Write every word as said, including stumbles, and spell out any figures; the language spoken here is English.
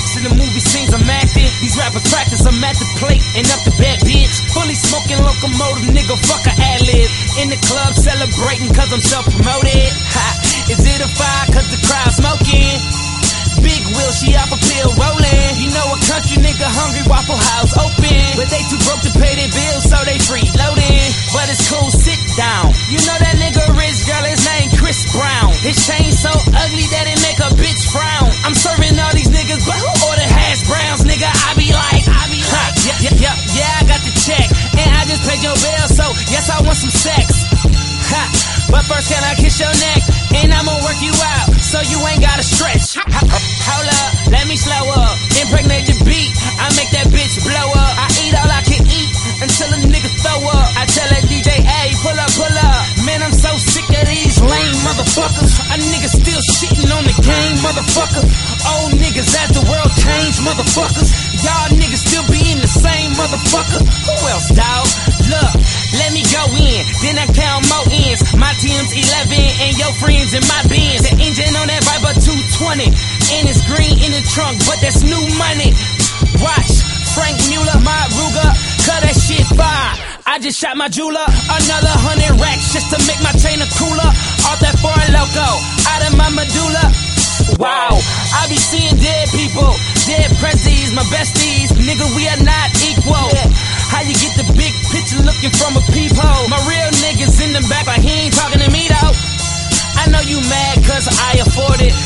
acts in the movie scenes I'm acting. These rappers practice, I'm at the plate and up the bad bitch. Fully smoking locomotive, nigga, fuck a ad-lib. In the club celebrating cause I'm self-promoted. Ha, is it a fire cause the crowd smoking? Big Will, she off a pill rolling. You know a country nigga hungry, Waffle House open. But they too broke to pay their bills, so they free loading. But it's cool, sit down. You know that nigga rich, girl, his name Chris Brown. His chain so ugly that it make a bitch frown. I'm serving all these niggas, but who order hash browns, nigga? I be like, I be like, yeah, yeah, yeah, yeah, I got the check. And I just paid your bill, so yes, I want some sex. Ha, but first can I kiss your neck? And I'ma work you out, so you ain't gotta stretch. Hold up, let me slow up. Impregnate the beat, I make that bitch blow up. I eat all I can eat until a nigga throw up. I tell that D J, hey, pull up, pull up. Man, I'm so sick of these lame motherfuckers. A nigga still shitting on the game, motherfucker. Old niggas as the world change, motherfuckers. Y'all niggas still being the same, motherfucker. Who else, dawg? Look, let me go in, then I count more ends. My team's eleven and your friends in my Benz. The engine on that Viper two twenty, and it's green in the trunk, but that's new money. Watch, Frank Mueller, my Ruger, cut that shit fire. I just shot my jeweler, another hundred racks just to make my chain a cooler. Off that foreign loco, out of my medulla. Wow, I be seeing dead people, dead prezzies, my besties. Nigga, we are not equal. How you get the big picture looking from a peephole? My real niggas in the back, but he ain't talking to me though. I know you mad cause I afford it.